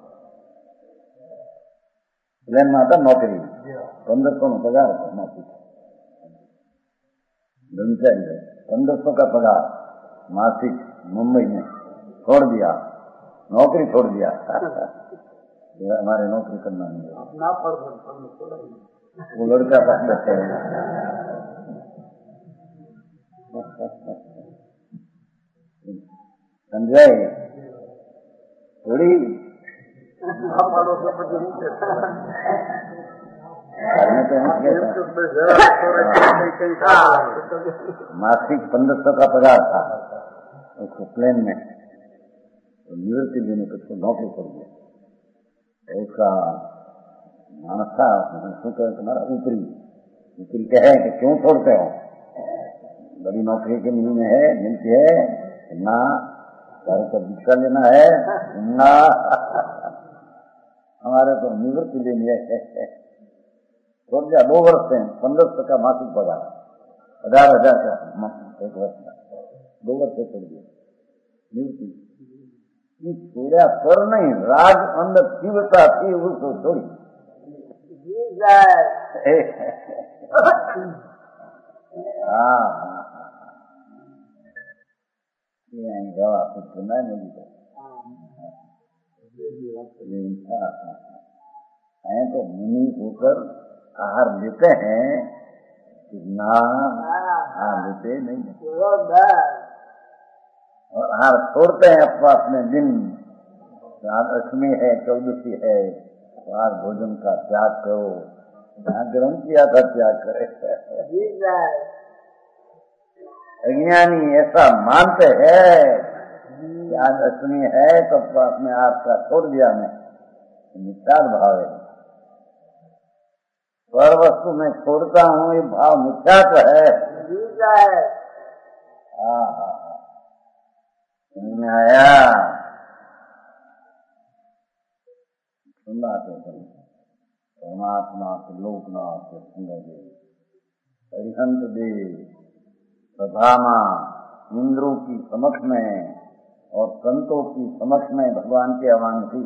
પ્લેનમાં હતા નોકરી 1500 નો પગાર હતો માસિક ब्रह्मचारी 1500 का पगार मासिक मुंबई में छोड़ दिया नौकरी छोड़ दिया हमारे नौकरी करना नहीं वो लड़का पसंद है समझाए थोड़ी मासिक 1500 का पगार था उसको प्लेन में निवृत्ति लेने पर उसको नौकरी छोड़ दिया उसका मानस था तुम्हारा ऊपरी कहे कि क्यों छोड़ते हो बड़ी नौकरी के मिलने है मिलती है ना सारे को दीक्षा लेना है ना हमारे तो निवृत्ति लेनी है छोड़ दिया 2 वर्ष से 1500 का मासिक पगार 18,000 का एक वर्ष का 2 वर्ष से छोड़ दिया निवृत्ति छोड़ा कर नहीं राग अंदर तीव्रता थी उसको छोड़ी गवा कुछ सुना नहीं तो मुनि होकर आहार लेते हैं ना लेते नहीं और आहार छोड़ते हैं अपने दिन अष्टमी है 14वीं है आज भोजन का त्याग करो जहाँ ग्रहण किया था त्याग करे अज्ञानी ऐसा मानते हैं कि आज अष्टमी है तो अपने आप का छोड़ दिया मैं मिथ्या भाव है पर वस्तु में छोड़ता हूँ ये भाव मिथ्या तो है आया सुनना परमात्मा के लोकनाथ सुंदर देव अरिहंत देव सभामा इंद्रों की समक्ष में और संतों की समक्ष में भगवान की आह्वान थी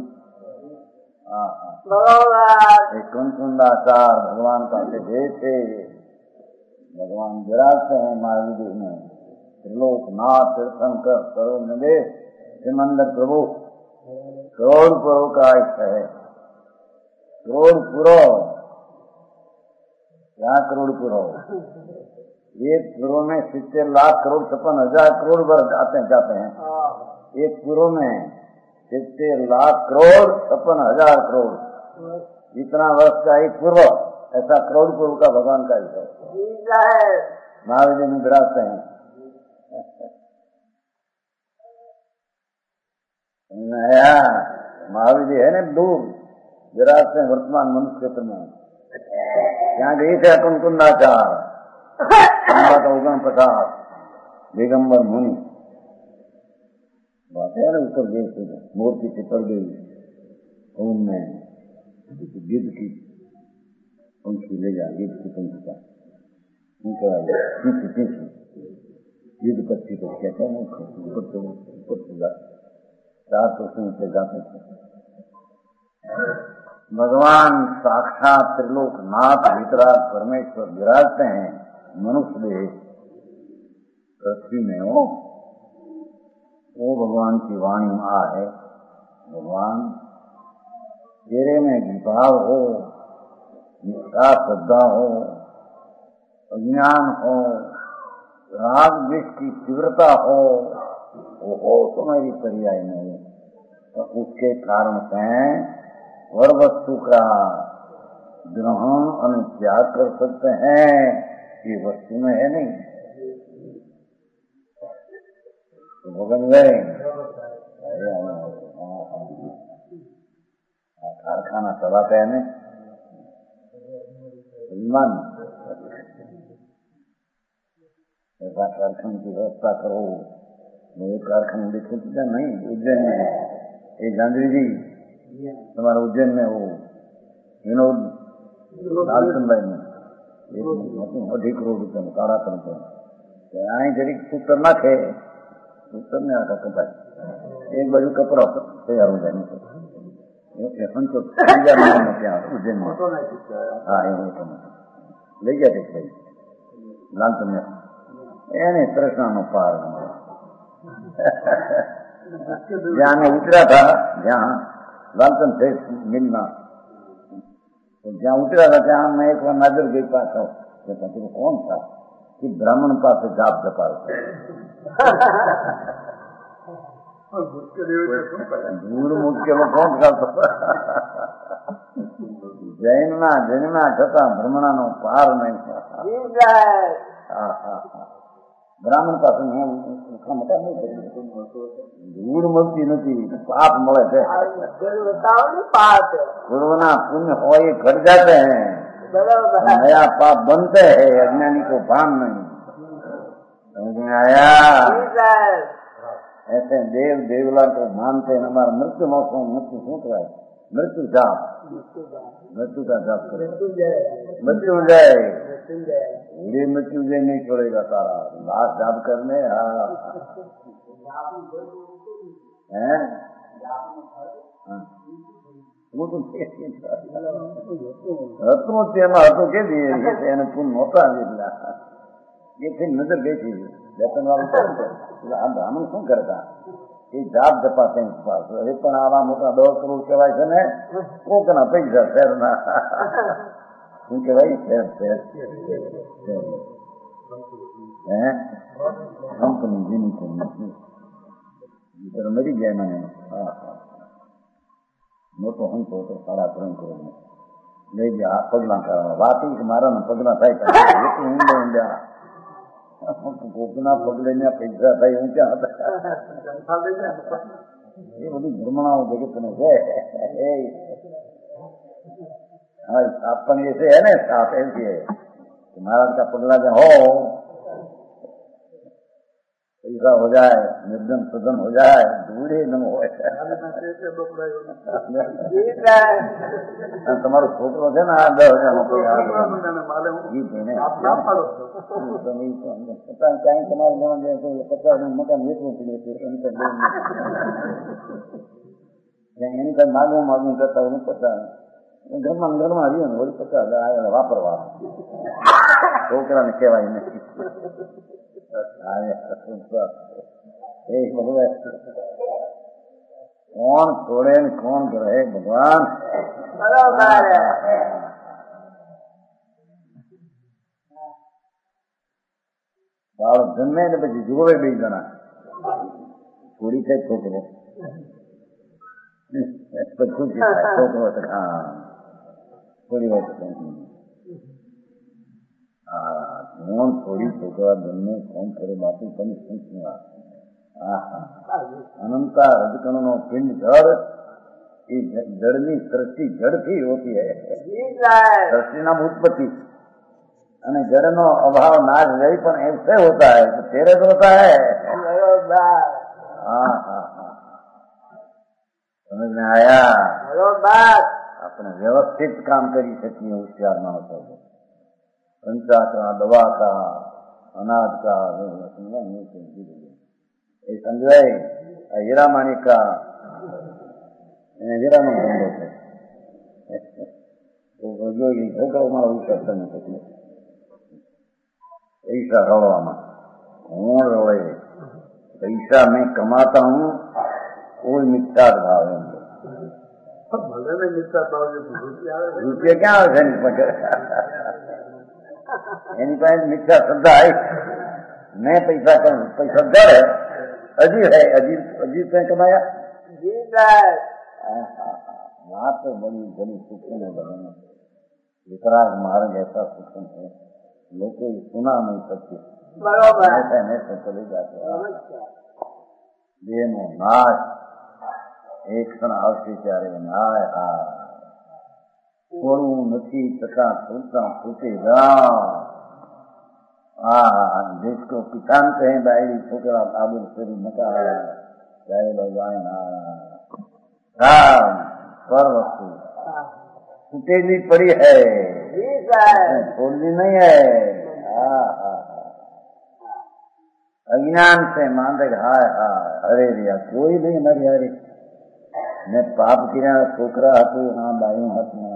एक कुंकुंडाचार भगवान का गए थे भगवान विराजते हैं महावीर में त्रिलोकनाथ तीर्थंकर करोड़ नदेश श्रीमंदर प्रभु करोड़ पुरों का इष्ट है करोड़ पुरो क्या करोड़ पुरो एक पुरो में 70 लाख करोड़ 56,000 करोड़ वर्ष जाते हैं एक पुरो में 70 लाख करोड़ 56,000 करोड़ इतना वर्ष का एक पूर्व ऐसा करोड़ पूर्व का भगवान का इष्ट है महावीर में विराजते हैं महावीर जी है ना दूर विराजते हैं वर्तमान मनुष्य क्षेत्र में यहाँ गई थे कुंकुंडाचार उगम प्रकाश दिगंबर मुनि बात है ना ऊपर गए थे मूर्ति चिपड़ गई उनमें गिद्ध की पंखी ले जा गिद्ध की पंखी का पीछे गिद्ध पक्षी को कहते हैं ऊपर 400 से जाते थे भगवान साक्षात त्रिलोकनाथ वितराग परमेश्वर विराजते हैं मनुष्य देह पृथ्वी में वो भगवान की वाणी है भगवान तेरे में विभाव हो निष्ठा श्रद्धा हो अज्ञान हो राग द्वेष की तीव्रता हो वो हो तो मेरी पर्याय नहीं तो उसके कारण से वर वस्तु का ग्रहण और त्याग कर सकते हैं ये वस्तु में है नहीं तो भगन गए कारखाना चलाते हैं मन कारखाने की व्यवस्था करो। वो कारखाना देखो क्या नहीं उज्जैन में ये जांजरी जी तुम्हारा उज्जैन में वो विनोद लालचंद भाई में अधिक रोड काड़ा करते आई जरी सूत्र नाखे सूत्र ने आका कपाई एक बाजू कपड़ा तैयार हो जाए उज्जैन में हाँ લઈ ગયા તે ભાઈ લાલચંદ એને તૃષ્ણાનો પાર જ્યાં અમે ઉતર્યા था જ્યાં લાલચંદ थे मिलना तो જ્યાં उतरा था ત્યાં मैं एक बार नजर गई पास तो कौन था कि ब्राह्मण पास जाप जपाल ધૂળ મુશ્કેલો કોણ કરતો જૈનના છતાં ભ્રમણાનો પાર નહીં બ્રાહ્મણ પાસે ધૂળ મળતી નથી પાપ મળે છે પૂર્વના પુण्य હોય એ ઘટ જાતે हैं नया पाप बनते हैं अज्ञानी को भान नहीं समझ में आया ऐसे देव देवला को मानते हैं हमारा मृत्यु मौसम मृत्यु सूट रहा है मृत्यु जाप मृत्यु का जाप करे मृत्युंजय ये मृत्युंजय नहीं छोड़ेगा सारा लास्ट जाप करने હતું તેમાં હતું કે એને પૂન નહોતા એ થઈ નજર ગઈ હતી વેતન વાળું આ બ્રાહ્મણ શું કરતા એ જાપ જપાતે એ પણ આવા મોટા 10 કરોડ કહેવાય છે ને કોકના પૈસા શહેરના શું કહેવાય શહેર કંપની જેની મરી ગયા મને મોટો હંસો હતો 3.5 કરોડ લઈ ગયા આ પગલા કરવા વાત કે મારા પગલા થાય ઊંડા કોકના પગલે પૈસા થાય ઊંચા હતા એ બધી ભ્રમણાઓ જગતને છે પણ એ છે ને સાપ એમ કે महाराज का पगला जो हो पैसा हो जाए निर्धन सदन हो जाए दूढ़े न हो તમારો છોકરો છે ને આ 10,000 નો કોઈ કઈ તમારે જવા 50 મકાન વેચવું પડે એની કઈ માગવું કરતા હું 50 ઘરમાં રહ્યો ને વળી 50,000 વાપરવા છોકરાને કહેવાય નથી કોણ છોડે ને કોણ કરે ભગવાન બાળક જન્મે ને પછી જોવે 2 જણા થોડી થાય છોકરો ખુશી થાય છોકરો હા થોડી વાર કોણ થોડી છોકરા જન્મે કોણ કરે બાપુ તમે શું અનંતા રજકણનો પિંડ જળ એ જળની સૃષ્ટિ જળથી હોતી है सृष्टिनाम उत्पत्ति અને જળનો અભાવ નાશ રહી પણ ऐसे होता है तो तेरे तो होता है हाँ हाँ हाँ समझ में आया આપણે વ્યવસ્થિત કામ કરી શકીએ હોશિયાર માણસો संचार का दवा का अनाज का ये समझाए हीरा माणिक का हीरा નો ધંધો છે છોકરાઓમાં આવું કરતા નથી પૈસા રળવામાં કોણ રળે પૈસા મેં કમાતા હું કોઈ મિથ્યા ભાવ એમ રૂપિયા ક્યાં આવે છે એની પાસે મિથ્યા શ્રદ્ધા આવી મેં પૈસા કરું પૈસા જડે અજીબ है अजीब से कमाया वहां तो बड़ी बड़ी सुकून है बने वितराग मार्ग ऐसा सुकून है लोग सुना नहीं सकते ऐसे चले जाते देह नो नाश एक क्षण आवश्य ત્યારે નાય હા છોડવું નથી છતાં છૂટતા છૂટે જા हाँ, जिसको किसान कहें भाई छोकरा आबुल शरीर नका जय भगवान राम पर वस्तु छूटेली पड़ी है, छोड़नी नहीं है। अज्ञान से मांदक हाय हाय अरे रिया कोई नहीं हमारी हरे ने पाप किया छोकरा હતું हाँ बायू हाथ में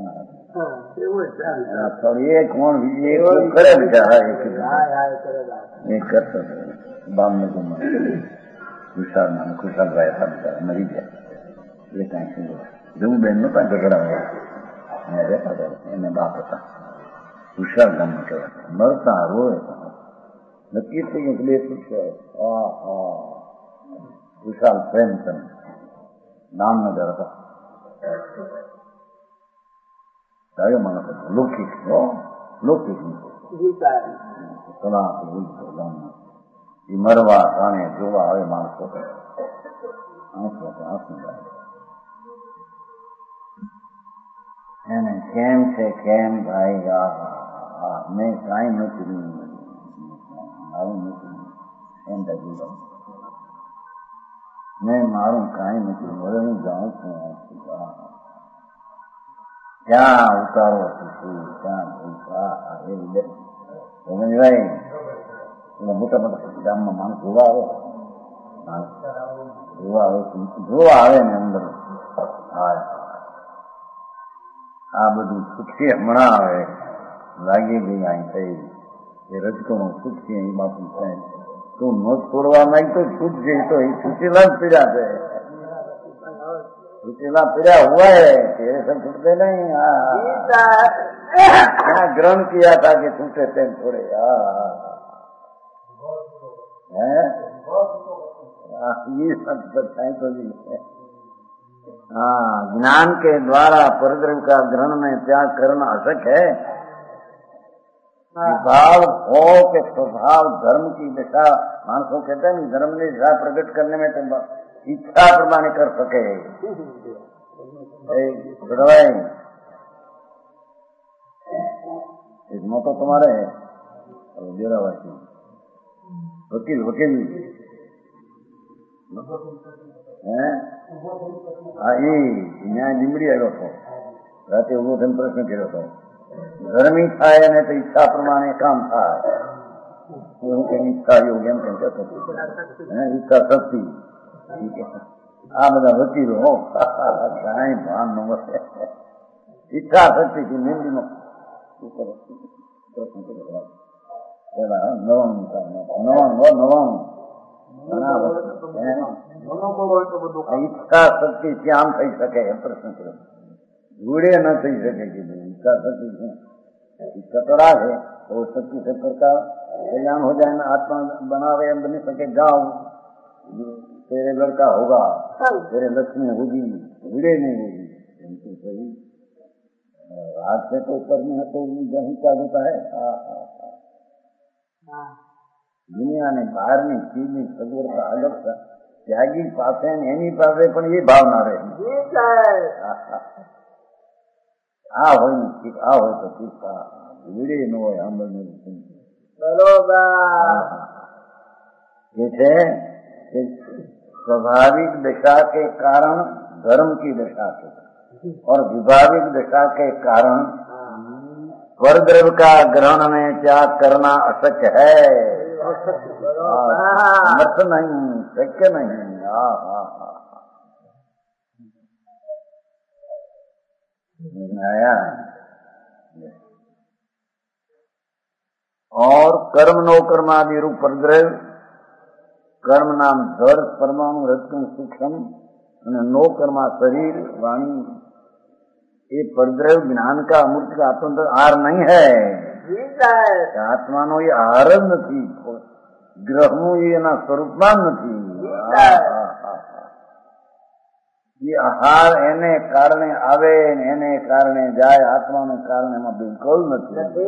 ये कौन ये करे बेचारा ये करता बामने को खुशाल नाम खुशाल रहा था बेचारा मरी गया ये कहीं जो बहन में पास झगड़ा हुआ मेरे पास बाप था खुशाल नाम के मरता रोए नक्की से इसलिए कुछ खुशाल प्रेमचंद नाम न डरता मन लौकिक हो लौकिक मरवा गाने जोवा आवे मानसो केम से केम भाई मैं काई नौकरी मैं मारू काई नौकरी बोले मैं जाऊँ क्या उतारो क्या भाई मोटा मोटा गाम में मानस જોવા આવે ને અંદર આ બધું સુખી હમણાં આવે લાગી ગઈ અહીં થઈ એ રજકણું સુખી અહીં બાપુ સાહેબ તું ન છોડવા માંગ તો છૂટ જઈ તો એ છૂટેલા જ પીડા છે छूटेला पीड़ा हुआ है तेरे सब छूटते नहीं। यहाँ ग्रहण किया था कि छूटे थे थोड़े ये सब सच्चाई तो भी है। ज्ञान के द्वारा परद्रव्य का ग्रहण में त्याग करना अशक है। भाव भोग के स्वभाव धर्म की दिशा मानसों कहते हैं धर्म की दिशा प्रकट करने में तो इच्छा प्रमाण कर सके एक मोटो तुम्हारे डेरावासी वकील वकील न्याय લીમડી આવ્યો હતો રાતે ઉભો થઈને પ્રશ્ન કર્યો હતો ધર્મી થાય અને તો ઈચ્છા પ્રમાણે કામ થાય ઈચ્છા યોગ એમ કેમ કહેતો ઈચ્છા શક્તિ આ બધા વકીલો કાંઈ ભાન ન મળે ઈચ્છા શક્તિથી લીમડીનો પ્રશ્ન કર્યો પેલા નવાણું ઈચ્છા શક્તિ શ્યામ થઈ શકે એમ પ્રશ્ન કર્યો गुड़े न थी सके कि इसका शक्ति कतरा है तो शक्ति से करता कल्याण हो जाए ना आत्मा बनावे बन सके जाओ तेरे लड़का होगा तेरे लक्ष्मी होगी गुड़े नहीं होगी तो सही आज से तो करने है तो जही क्या होता है दुनिया ने बाहर ની ચીજ ની સગવડતા અલગ ત્યાગી પાસે એની પાસે પણ એ ભાવના રહે આ હોય ઠીક આ હોય તો ઠીક વીડે ન હોય આંબળ બરોબર ये है स्वाभाविक दशा के कारण धर्म की दशा के और विभाविक दशा के कारण परद्रव्य का ग्रहण में त्याग करना अशक्य है समर्थ नहीं शक्य नहीं आया। और कर्म नो कर्मादि रूप परद्रव्य कर्म नाम जड़ परमाणु रत्न सूक्ष्म नो कर्मा शरीर वाणी ये परद्रव्य ज्ञान का अमूर्त का आत्मा आर नहीं है आत्मा नो ये आहार ज नहीं ग्रहों ये ना स्वरूपमान नहीं ये आहार एने कारणे आवे एने कारणे जाए आत्मा ने कारणे में बिल्कुल नहीं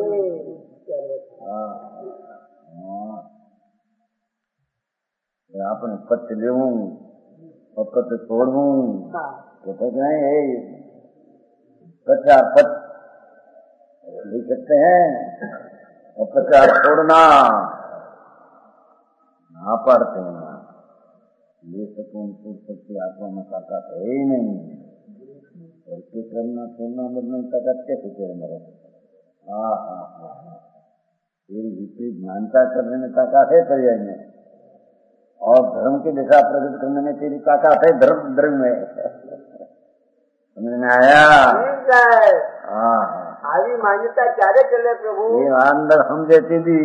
आपने पत्ते लेवू और पत्ते छोड़ू कहते नहीं कच्चा पत्ते ले सकते हैं अपचार छोड़ना ना पड़ते हैं। ये सकून शक्ति आत्मा में ताकत है ही नहीं, करके करना छोड़ना मतलब ताकत कैसे तेरे मेरे। हाँ हाँ हाँ हाँ, तेरी विपरीत मानता करने में ताकत है पर्याय में, और धर्म की दिशा प्रकट करने में तेरी ताकत है धर्म में। समझ में आया? हाँ આવી માન્યતા ક્યારે ચલે પ્રભુ? ये अंदर समझे थी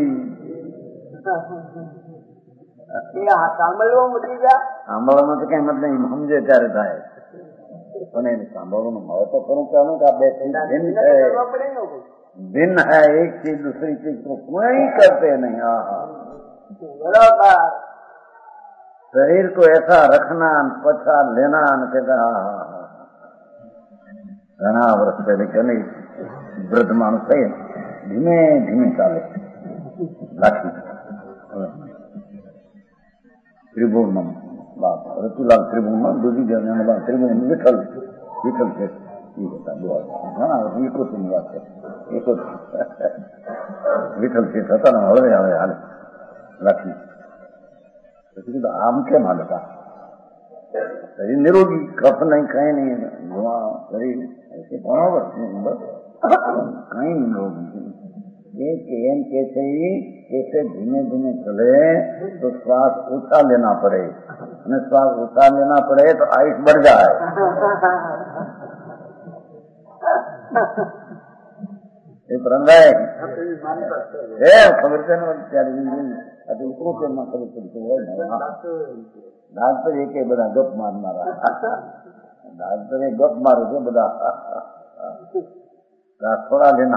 સાંભળવા મૂકી જા. સાંભળવાનું તો કઈ મત નહીં, સમજે ત્યારે થાય. પણ એને સાંભળવાનું મળે તો ખરું કહેવાનું કે આ બે भिन्न है, एक चीज दूसरी चीज को कोई करते नहीं। हाँ हाँ, બરાબર. शरीर को ऐसा रखना, पछा लेना, कहता हाँ हाँ हाँ, घना वर्ष पहले कहने वृद्ध मानुष है, धीमे धीमे चाले लाठी त्रिभुवन बाप रतुलाल त्रिभुवन दूसरी जगह त्रिभुवन विठल विठल से घना एको बात है, एको विठल से था ना हड़े हड़े हाल लाठी आम के मालता शरीर निरोगी, कफ नहीं, कहीं नहीं, धुआं शरीर ऐसे बराबर कहीं निरोगी। एम कैसे ही कैसे धीमे धीमे चले तो श्वास ऊंचा लेना पड़े, श्वास ऊंचा लेना पड़े तो आयुष बढ़ जाए। खबर से डॉक्टर एक बड़ा गप मारनारा, डॉक्टर गप मारो छे बड़ा थोड़ा लेना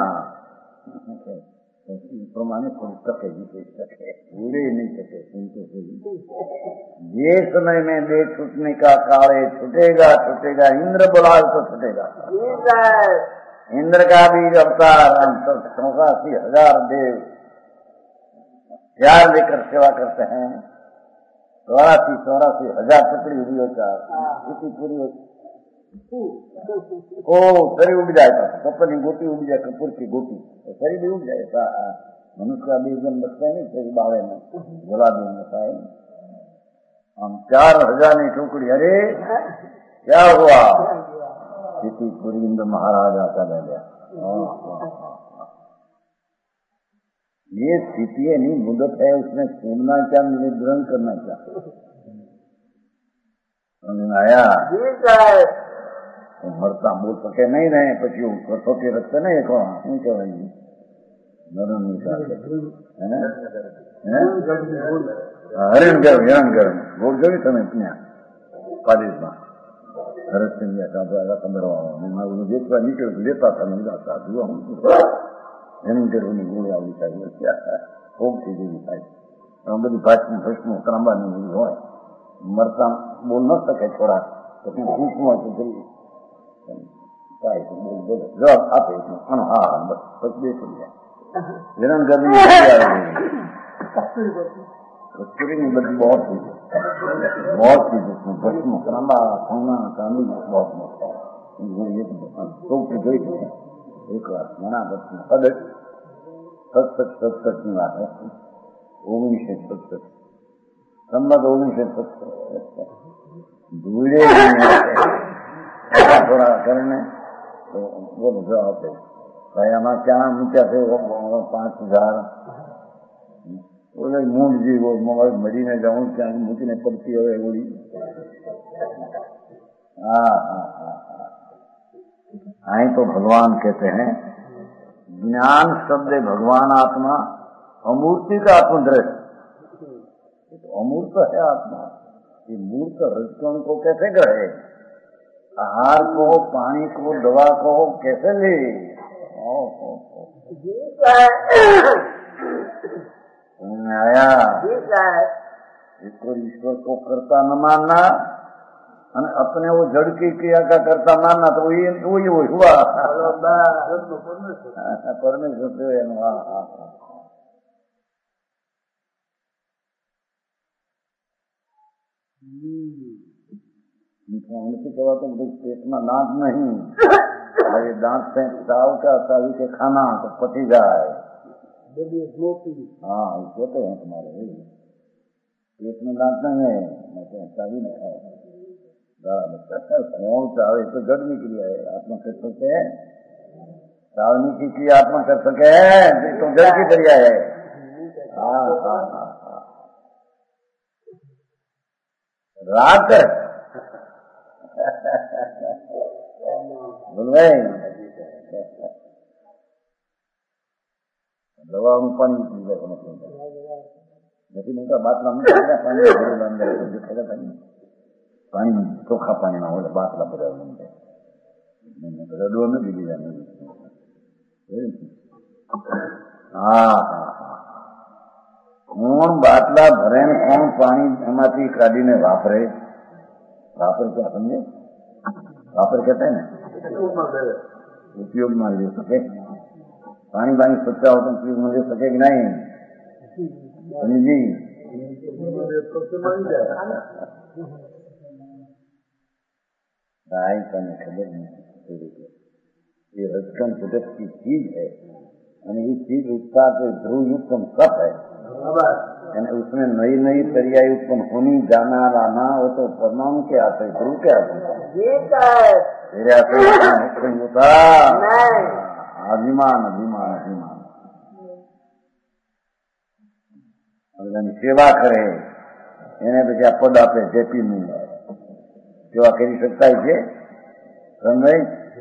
प्रमाणे थोड़ी सके जीते सके, पूरे नहीं सके सुनते ये समय में दे छूटने का काले छूटेगा छूटेगा, इंद्र बुलाए तो छूटेगा। इंद्र का भी अवतार 84,000 देव प्यार लेकर सेवा करते हैं, 84,000 टुकड़ी हुई होता इतनी पूरी ओ शरीर उड़ जाएगा, कपूर की गोटी उड़ जाए, कपूर की गोटी शरीर भी उड़ जाएगा। मनुष्य का भी एकदम लगता है नहीं, शरीर बावे में जला देता है। हम 4,000 की टुकड़ी, अरे क्या हुआ, इतनी पूरी इंद्र महाराज आता रह गया। ये स्थिति है नहीं, मुदत है, उसमें छोड़ना क्या, निग्रहण करना क्या, समझ में आया? मरता बोल सके नहीं रहे પછી कसोटी रखते नहीं को શું કહેવાય નરમ નિકાલે હરિણગર બોલ જોઈ તમે ત્યાં પાલિસમાં હરસિંહ સાધુ કંદરવા મારું જેટલા નીકળ્યું લેતા હતા ને સાધુ હરિણગરની ગોળી આવી થાય ભોગથી જેવી થાય, બધી ભાષનું ભસ્મું ત્રાંબાની હોય, મરતા બોલ ન શકે થોડા પછી ભૂખમાં તો જલ્દી જવાબ આપે હા બસ પછી બેસી જાય। હિરણગરની कस्तूरी बड़ी बहुत थी जिसमें भस्म तांबा सोना चांदी बहुत मौका ये तो गई एक बार घना भस्म सत की बात है 1967 संबत 1967 धूड़े थोड़ा करने तो बोलो जवाब है कयामा क्या मुझे 5,000 बोले मूड जी वो मरी ने जाऊं क्या मुझे ने पड़ती है गोली। आई तो भगवान कहते हैं ज्ञान शब्द भगवान आत्मा अमूर्ति का आत्मदृष्ट, तो अमूर्त है आत्मा, ये मूर्त रजकण को कैसे ग्रहे, आहार को पानी को दवा को कैसे ले, आया इसको ईश्वर को करता न मानना और अपने वो जड़ की क्रिया का करता मानना, तो वही हुआ परमेश्वर से। उनकी कहा तो पेट में दांत नहीं, अरे दांत से चाव का चावी के खाना तो पची जाए, हाँ कहते हैं तुम्हारे पेट में दांत नहीं है, मैं तो चाबी न खाओ, कौन चावे तो जड़ निकलिया है, आत्मा कर सकते हैं, चावनी की क्रिया आत्मा कर सके है तो जड़ की क्रिया है। हाँ हाँ हाँ हाँ रात बोल भाई दवा में पानी पी जाए लेकिन उनका बात ना पानी दिखेगा पानी चोखा पानी ना हो बात ला बदल रडुआ में बीजी जाने। हाँ हाँ हाँ कौन बाटला भरे कौन पानी एमाथी काढ़ीने वापरे, वापर क्या समझे, वापर कहते हैं ना उपयोग में ले सके, पानी पानी सोचा हो तो उपयोग में ले सके कि नहीं जी। राय का खबर नहीं, ये रजकन जगत की चीज है यानी ये चीज उत्साह के ध्रुव युक्तम सब है यानी उसमें नई नई पर्याय उत्पन्न होनी जाना लाना वो तो परमाणु के आते ध्रुव के आते तेरे आते होता अभिमान अभिमान अभिमान सेवा करे એને પછી આ પદ આપે જેપી નું સેવા કરી શકતા છે સમજાય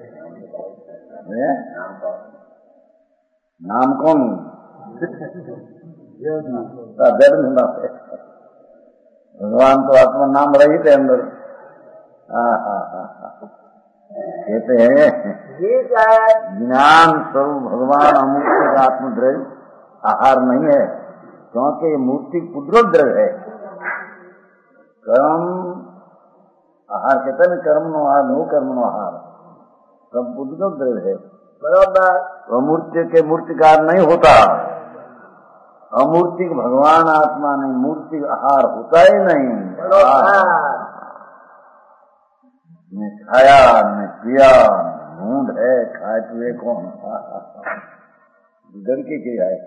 નામ કોણ भगवान तो आत्मा नाम रहित है अंदर। हाँ हाँ हाँ हाँ कहते हैं ज्ञान स्वरूप भगवान अमूर्त का आत्मद्रव्य आहार नहीं है क्योंकि ये मूर्ति कुदरत द्रव्य है। कर्म आहार कहते हैं कर्म नो आहार नो कर्म नो आहार सब कुदरत द्रव्य है बराबर। अमूर्ति के मूर्तिकार नहीं होता, अमूर्तिक भगवान आत्मा नहीं, मूर्ति आहार होता ही नहीं। मैं खाया मैं पिया ढूंढ है खाए पिए कौन डर के क्या है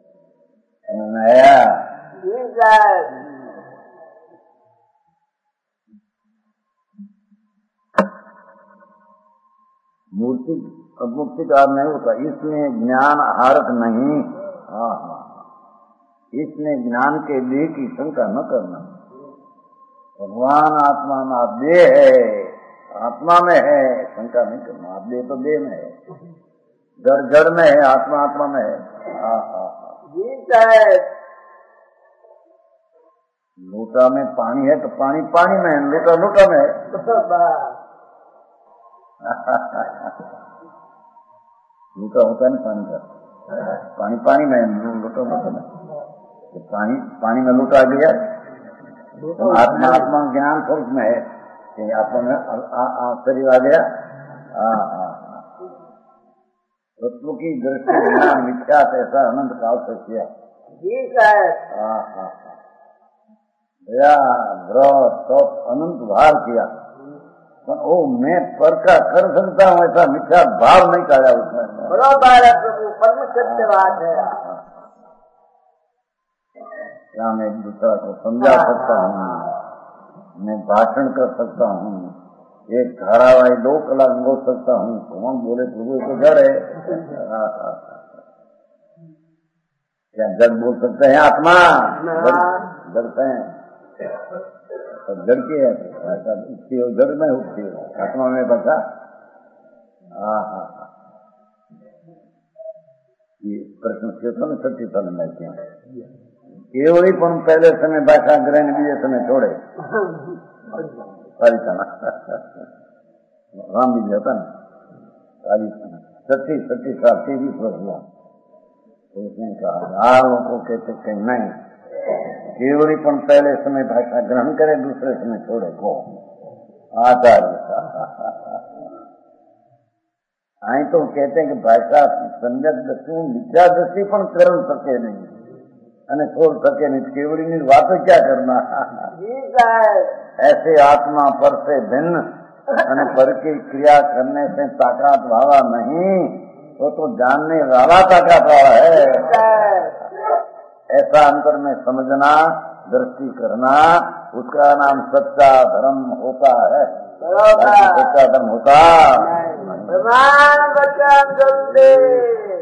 मूर्ति अमूर्तिकार नहीं होता, इसलिए ज्ञान आहारक नहीं। हाँ हाँ इसने ज्ञान के लिए की शंका न करना। भगवान आत्मा में आप देह है, आत्मा में है, शंका नहीं करना। आप देह तो देह में है, जड़ जड़ में है, आत्मा आत्मा में है। लोटा में पानी है तो पानी पानी में है, लोटा लोटा में है। लोटा होता है ना पानी का, पानी पानी में है, लोटा लोटा में। तो पानी पानी में लौटा गया तो आत्मा आत्मा ज्ञान स्वरूप में है, आत्मा में शरीर आ गया। तत्व की दृष्टि ज्ञान मिथ्या ऐसा अनंत काल से किया। दया व्रत तप अनंत भार किया, पर ओ मैं पर का कर सकता हूँ ऐसा मिथ्या भाव नहीं काया उसमें। बराबर है प्रभु, परम सत्य बात है। क्या मैं एक दूसरा को समझा सकता हूँ, मैं भाषण कर सकता हूँ, एक धारावाहिक 2 कलाक बोल सकता हूँ, कौन बोले प्रभु तो जड़ है। क्या जड़ बोल सकते हैं आत्मा? जड़ते हैं तो जड़ की है उठती हो, जड़ में उठती हो, आत्मा में बचा। ये प्रश्न चेतन सच्ची समझना क्या केवली पण पहले समय भाषा ग्रहण बीजे समय छोड़े सारी था राम बीज था ना सारी सच्ची सच्ची साल 23 वर्ष हुआ तो उसने कहा लोगों को कहते कहीं नहीं, केवली पण पहले समय भाषा ग्रहण करे दूसरे समय छोड़े को आचार्य। आई तो कहते हैं कि भाषा सम्यक दृष्टि मिथ्या दृष्टि पण कर सके नहीं અને छोड़ सके नहीं, केवड़ी की बात क्या करना। ऐसे आत्मा पर से भिन्न અને पर की क्रिया करने से ताकत भावा नहीं, वो तो जानने वाला का फल है। ऐसा अंतर में समझना, दृष्टि करना, उसका नाम सच्चा धर्म होता है। सच्चा धर्म होता भगवान बच्चा